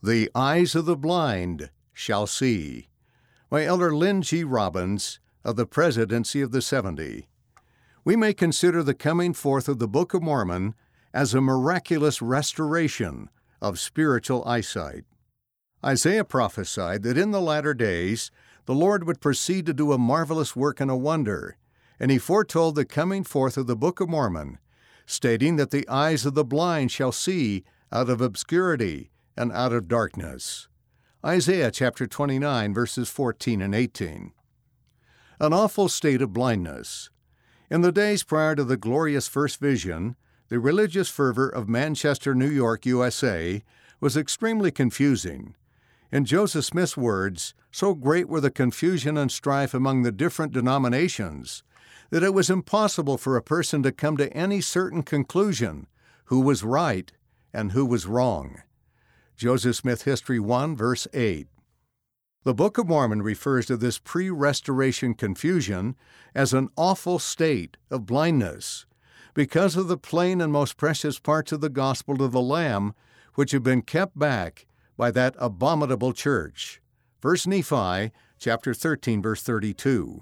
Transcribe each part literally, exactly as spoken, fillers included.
The eyes of the blind shall see, by Elder Lynn G. Robbins of the Presidency of the seventy. We may consider the coming forth of the Book of Mormon as a miraculous restoration of spiritual eyesight. Isaiah prophesied that in the latter days the Lord would proceed to do a marvelous work and a wonder, and he foretold the coming forth of the Book of Mormon, stating that the eyes of the blind shall see out of obscurity and out of darkness. Isaiah chapter twenty-nine, verses fourteen and eighteen. An awful state of blindness. In the days prior to the glorious first vision, the religious fervor of Manchester, New York, U S A, was extremely confusing. In Joseph Smith's words, so great were the confusion and strife among the different denominations that it was impossible for a person to come to any certain conclusion who was right and who was wrong. Joseph Smith History one, verse eight. The Book of Mormon refers to this pre-restoration confusion as an awful state of blindness because of the plain and most precious parts of the gospel of the Lamb which have been kept back by that abominable church. First Nephi chapter thirteen, verse thirty-two.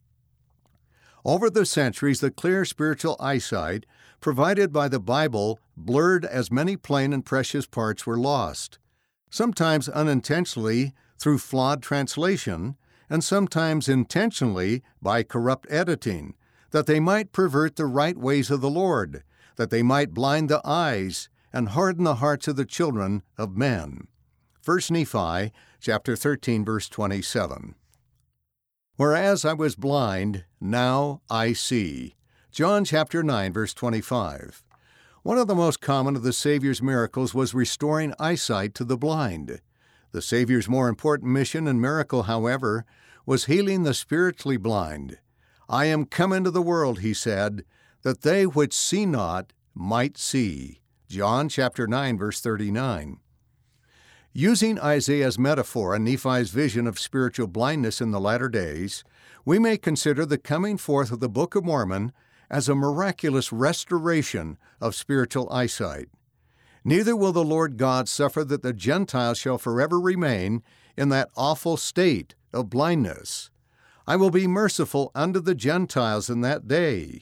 Over the centuries, the clear spiritual eyesight provided by the Bible blurred as many plain and precious parts were lost, sometimes unintentionally through flawed translation, and sometimes intentionally by corrupt editing, that they might pervert the right ways of the Lord, that they might blind the eyes and harden the hearts of the children of men. First Nephi chapter thirteen, verse twenty-seven. Whereas I was blind, now I see. John chapter nine, verse twenty-five. One of the most common of the Savior's miracles was restoring eyesight to the blind. The Savior's more important mission and miracle, however, was healing the spiritually blind. I am come into the world, he said, that they which see not might see. John chapter nine, verse thirty-nine. Using Isaiah's metaphor and Nephi's vision of spiritual blindness in the latter days, we may consider the coming forth of the Book of Mormon as a miraculous restoration of spiritual eyesight. Neither will the Lord God suffer that the Gentiles shall forever remain in that awful state of blindness. I will be merciful unto the Gentiles in that day,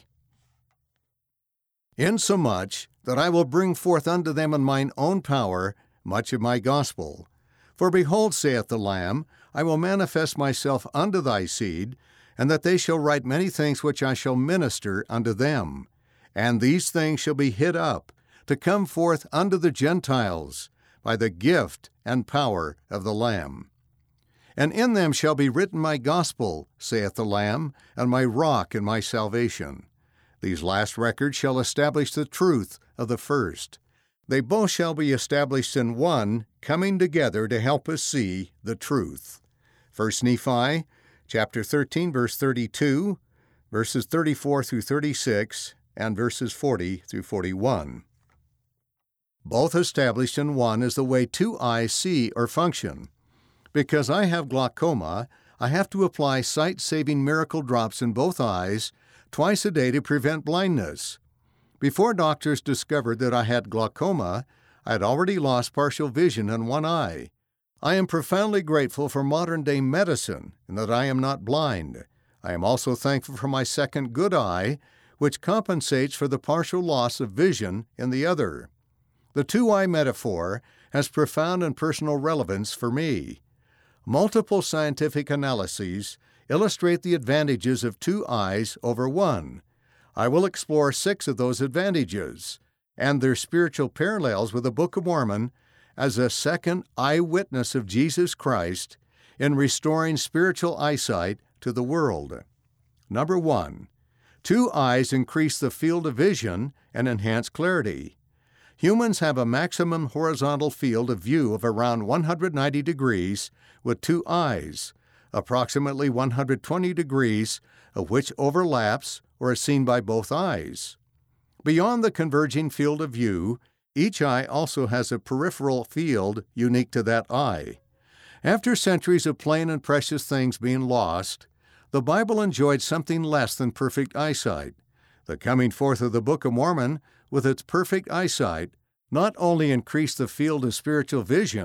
insomuch that I will bring forth unto them in mine own power much of my gospel. For behold, saith the Lamb, I will manifest myself unto thy seed, and that they shall write many things which I shall minister unto them. And these things shall be hid up, to come forth unto the Gentiles, by the gift and power of the Lamb. And in them shall be written my gospel, saith the Lamb, and my rock and my salvation. These last records shall establish the truth of the first. They both shall be established in one, coming together to help us see the truth. First Nephi, chapter thirteen, verse thirty-two, verses thirty-four through thirty-six, and verses forty through forty-one. Both established in one is the way two eyes see or function. Because I have glaucoma, I have to apply sight-saving miracle drops in both eyes twice a day to prevent blindness. Before doctors discovered that I had glaucoma, I had already lost partial vision in one eye. I am profoundly grateful for modern-day medicine in that I am not blind. I am also thankful for my second good eye, which compensates for the partial loss of vision in the other. The two-eye metaphor has profound and personal relevance for me. Multiple scientific analyses illustrate the advantages of two eyes over one. I will explore six of those advantages and their spiritual parallels with the Book of Mormon as a second eyewitness of Jesus Christ in restoring spiritual eyesight to the world. Number one, two eyes increase the field of vision and enhance clarity. Humans have a maximum horizontal field of view of around one hundred ninety degrees with two eyes, approximately one hundred twenty degrees of which overlaps or is seen by both eyes. Beyond the converging field of view, each eye also has a peripheral field unique to that eye. After centuries of plain and precious things being lost, the Bible enjoyed something less than perfect eyesight. The coming forth of the Book of Mormon, with its perfect eyesight, not only increased the field of spiritual vision,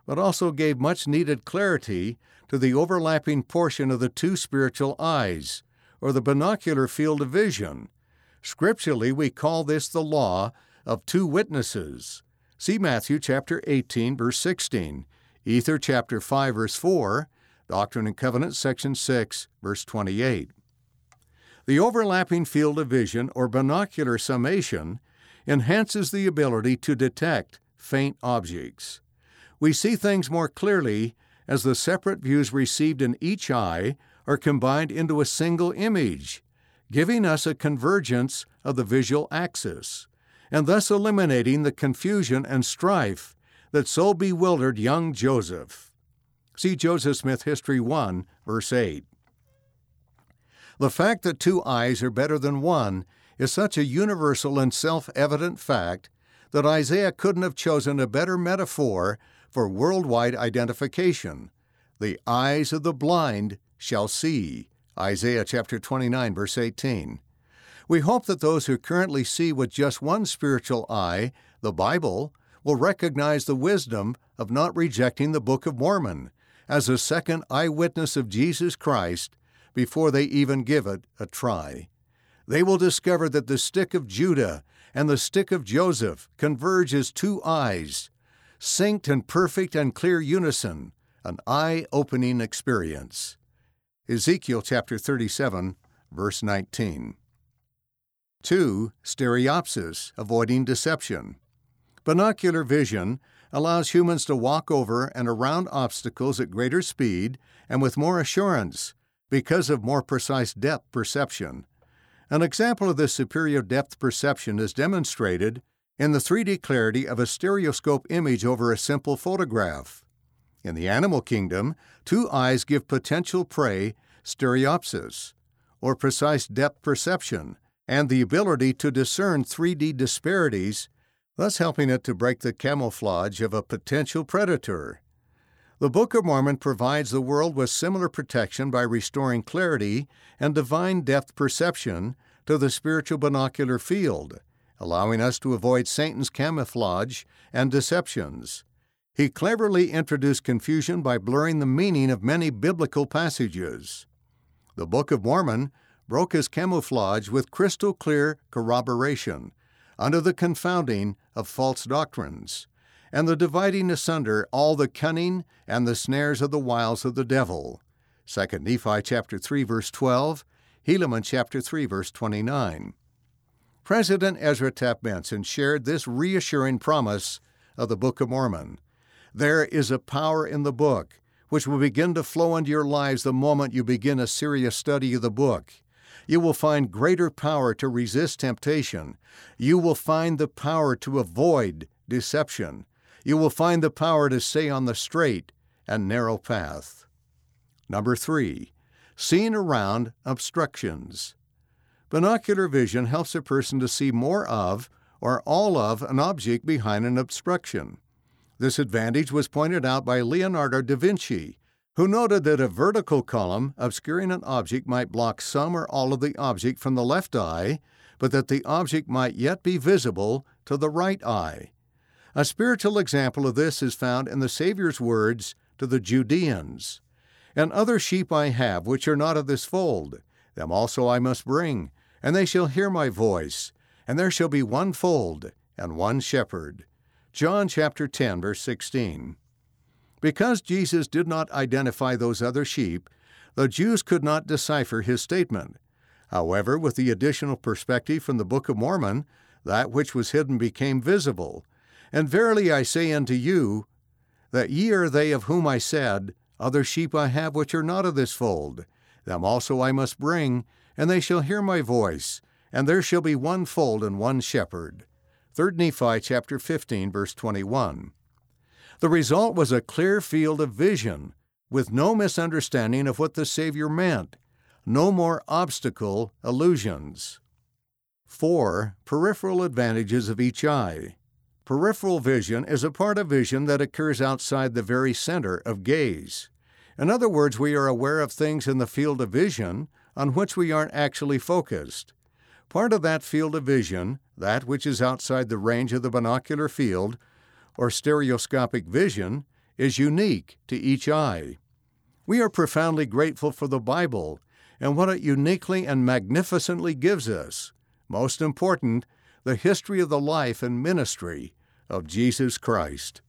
but also gave much-needed clarity to the overlapping portion of the two spiritual eyes, or the binocular field of vision. Scripturally, we call this the law of two witnesses. See Matthew chapter eighteen, verse sixteen, Ether chapter five, verse four, Doctrine and Covenants, section six, verse twenty-eight. The overlapping field of vision, or binocular summation, enhances the ability to detect faint objects. We see things more clearly as the separate views received in each eye are combined into a single image, giving us a convergence of the visual axis, and thus eliminating the confusion and strife that so bewildered young Joseph. See Joseph Smith History one, verse eight. The fact that two eyes are better than one is such a universal and self-evident fact that Isaiah couldn't have chosen a better metaphor for worldwide identification. The eyes of the blind shall see. Isaiah chapter twenty-nine, verse eighteen. We hope that those who currently see with just one spiritual eye, the Bible, will recognize the wisdom of not rejecting the Book of Mormon as a second eyewitness of Jesus Christ before they even give it a try. They will discover that the stick of Judah and the stick of Joseph converge as two eyes, synced in perfect and clear unison, an eye-opening experience. Ezekiel chapter thirty-seven, verse nineteen. two. Stereopsis, avoiding deception. Binocular vision allows humans to walk over and around obstacles at greater speed and with more assurance because of more precise depth perception. An example of this superior depth perception is demonstrated in the three D clarity of a stereoscope image over a simple photograph. In the animal kingdom, two eyes give potential prey stereopsis, or precise depth perception, and the ability to discern three D disparities, thus helping it to break the camouflage of a potential predator. The Book of Mormon provides the world with similar protection by restoring clarity and divine depth perception to the spiritual binocular field, allowing us to avoid Satan's camouflage and deceptions. He cleverly introduced confusion by blurring the meaning of many biblical passages. The Book of Mormon broke his camouflage with crystal clear corroboration under the confounding of false doctrines, and the dividing asunder all the cunning and the snares of the wiles of the devil. Second Nephi chapter three, verse twelve, Helaman chapter three, verse twenty-nine. President Ezra Taft Benson shared this reassuring promise of the Book of Mormon. There is a power in the book which will begin to flow into your lives the moment you begin a serious study of the book. You will find greater power to resist temptation. You will find the power to avoid deception. You will find the power to stay on the straight and narrow path. Number three, seeing around obstructions. Binocular vision helps a person to see more of or all of an object behind an obstruction. This advantage was pointed out by Leonardo da Vinci, who noted that a vertical column obscuring an object might block some or all of the object from the left eye, but that the object might yet be visible to the right eye. A spiritual example of this is found in the Savior's words to the Judeans, "And other sheep I have, which are not of this fold. Them also I must bring, and they shall hear my voice, and there shall be one fold and one shepherd." John chapter ten, verse sixteen. Because Jesus did not identify those other sheep, the Jews could not decipher his statement. However, with the additional perspective from the Book of Mormon, that which was hidden became visible. "And verily I say unto you, that ye are they of whom I said, Other sheep I have which are not of this fold. Them also I must bring, and they shall hear my voice, and there shall be one fold and one shepherd." Third Nephi chapter fifteen, verse twenty-one. The result was a clear field of vision, with no misunderstanding of what the Savior meant, no more obstacle illusions. Four. Peripheral advantages of each eye. Peripheral vision is a part of vision that occurs outside the very center of gaze. In other words, we are aware of things in the field of vision on which we aren't actually focused. Part of that field of vision, that which is outside the range of the binocular field, or stereoscopic vision, is unique to each eye. We are profoundly grateful for the Bible and what it uniquely and magnificently gives us. Most important, the history of the life and ministry of Jesus Christ.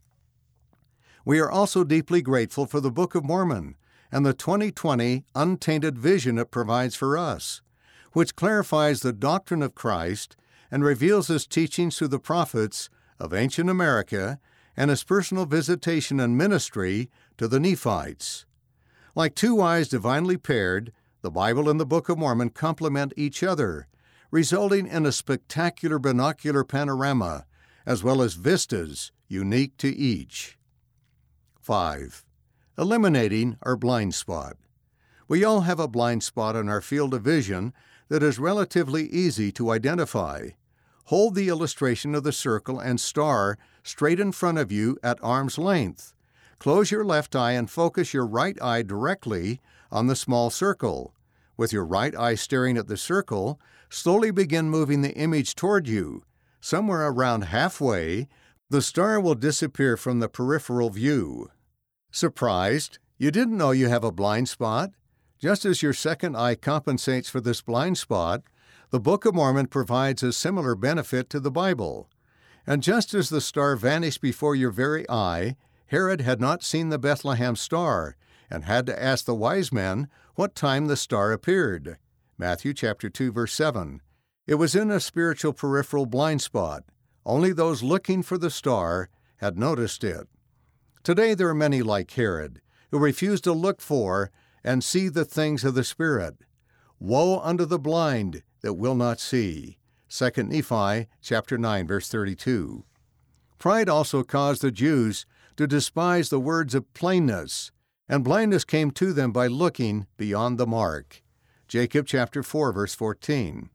We are also deeply grateful for the Book of Mormon and the twenty twenty untainted vision it provides for us, which clarifies the doctrine of Christ and reveals His teachings through the prophets of ancient America and His personal visitation and ministry to the Nephites. Like two eyes divinely paired, the Bible and the Book of Mormon complement each other, resulting in a spectacular binocular panorama, as well as vistas unique to each. five. Eliminating our blind spot. We all have a blind spot in our field of vision that is relatively easy to identify. Hold the illustration of the circle and star straight in front of you at arm's length. Close your left eye and focus your right eye directly on the small circle. With your right eye staring at the circle, slowly begin moving the image toward you. Somewhere around halfway, the star will disappear from the peripheral view. Surprised? You didn't know you have a blind spot? Just as your second eye compensates for this blind spot, the Book of Mormon provides a similar benefit to the Bible. And just as the star vanished before your very eye, Herod had not seen the Bethlehem star and had to ask the wise men what time the star appeared. Matthew chapter two, verse seven. It was in a spiritual peripheral blind spot. Only those looking for the star had noticed it. Today there are many like Herod, who refuse to look for and see the things of the Spirit. Woe unto the blind that will not see. Second Nephi chapter nine, verse thirty-two. Pride also caused the Jews to despise the words of plainness, and blindness came to them by looking beyond the mark. Jacob chapter four, verse fourteen.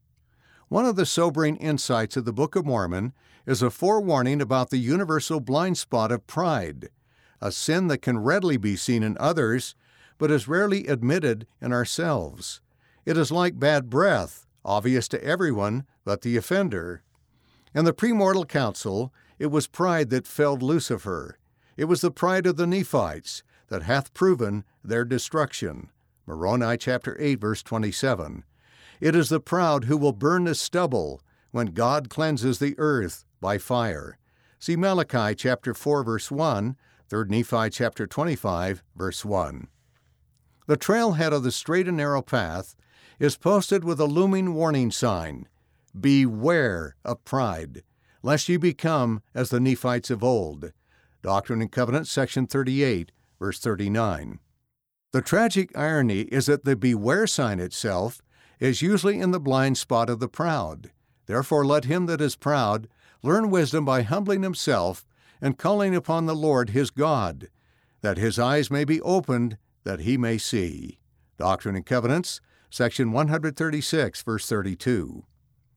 One of the sobering insights of the Book of Mormon is a forewarning about the universal blind spot of pride, a sin that can readily be seen in others, but is rarely admitted in ourselves. It is like bad breath, obvious to everyone but the offender. In the premortal council, it was pride that felled Lucifer. It was the pride of the Nephites that hath proven their destruction. Moroni chapter eight, verse twenty-seven. It is the proud who will burn the stubble when God cleanses the earth by fire. See Malachi chapter four, verse one, Third Nephi chapter twenty-five, verse one. The trailhead of the straight and narrow path is posted with a looming warning sign, "Beware of pride, lest ye become as the Nephites of old." Doctrine and Covenants, section thirty-eight, verse thirty-nine. The tragic irony is that the beware sign itself is usually in the blind spot of the proud. Therefore let him that is proud learn wisdom by humbling himself and calling upon the Lord his God, that his eyes may be opened, that he may see. Doctrine and Covenants, section one thirty-six, verse thirty-two.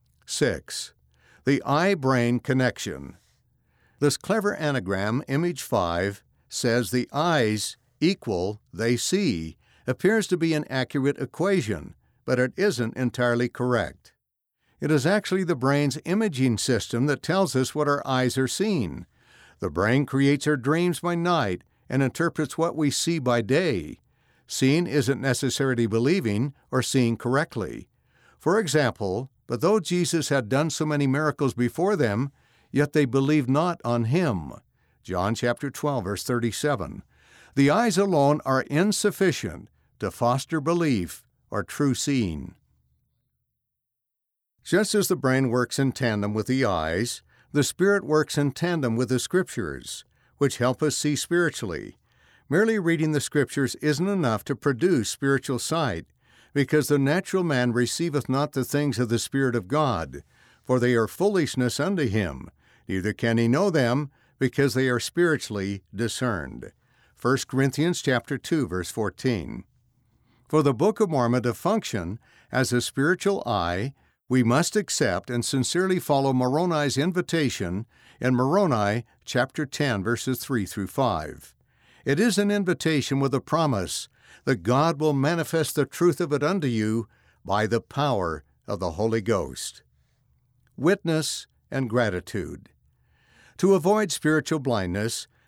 six. The eye-brain connection. This clever anagram, image five, says the eyes equal they see, appears to be an accurate equation, but it isn't entirely correct. It is actually the brain's imaging system that tells us what our eyes are seeing. The brain creates our dreams by night and interprets what we see by day. Seeing isn't necessarily believing or seeing correctly. For example, but though Jesus had done so many miracles before them, yet they believed not on him. John chapter twelve, verse thirty-seven. The eyes alone are insufficient to foster belief or true seeing. Just as the brain works in tandem with the eyes, the Spirit works in tandem with the Scriptures, which help us see spiritually. Merely reading the Scriptures isn't enough to produce spiritual sight, because the natural man receiveth not the things of the Spirit of God, for they are foolishness unto him, neither can he know them, because they are spiritually discerned. First Corinthians chapter two, verse fourteen. For the Book of Mormon to function as a spiritual eye, we must accept and sincerely follow Moroni's invitation in Moroni chapter ten, verses three through five. It is an invitation with a promise that God will manifest the truth of it unto you by the power of the Holy Ghost. Witness and gratitude. To avoid spiritual blindness,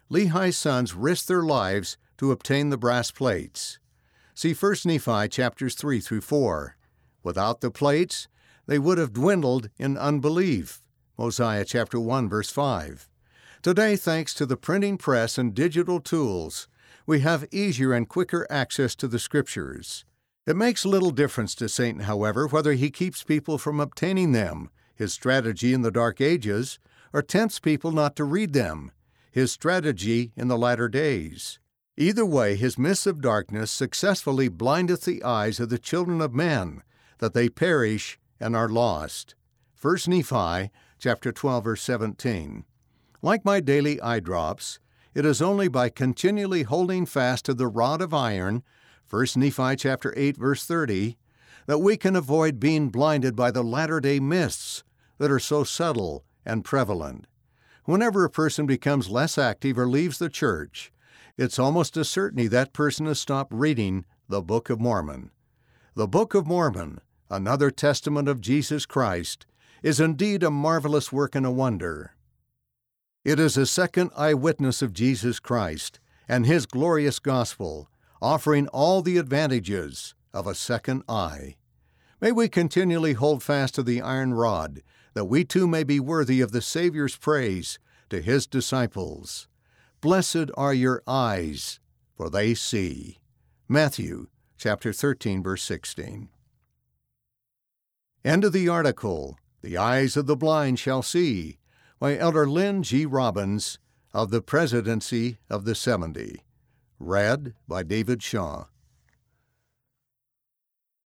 Lehi's sons risked their lives to obtain the brass plates. See First Nephi chapters three through four. Without the plates, they would have dwindled in unbelief. Mosiah chapter one, verse five. Today, thanks to the printing press and digital tools, we have easier and quicker access to the Scriptures. It makes little difference to Satan, however, whether he keeps people from obtaining them, his strategy in the Dark Ages, or tempts people not to read them, his strategy in the latter days. Either way, his mists of darkness successfully blindeth the eyes of the children of men, that they perish and are lost. First Nephi chapter twelve, verse seventeen. Like my daily eye drops, it is only by continually holding fast to the rod of iron, First Nephi chapter eight, verse thirty, that we can avoid being blinded by the latter-day mists that are so subtle and prevalent. Whenever a person becomes less active or leaves the church, it's almost a certainty that person has stopped reading the Book of Mormon. The Book of Mormon, another testament of Jesus Christ, is indeed a marvelous work and a wonder. It is a second eyewitness of Jesus Christ and His glorious gospel, offering all the advantages of a second eye. May we continually hold fast to the iron rod, that we too may be worthy of the Savior's praise to His disciples. Blessed are your eyes, for they see. Matthew chapter thirteen, verse sixteen. End of the article, The Eyes of the Blind Shall See, by Elder Lynn G. Robbins of the Presidency of the seventy. Read by David Shaw.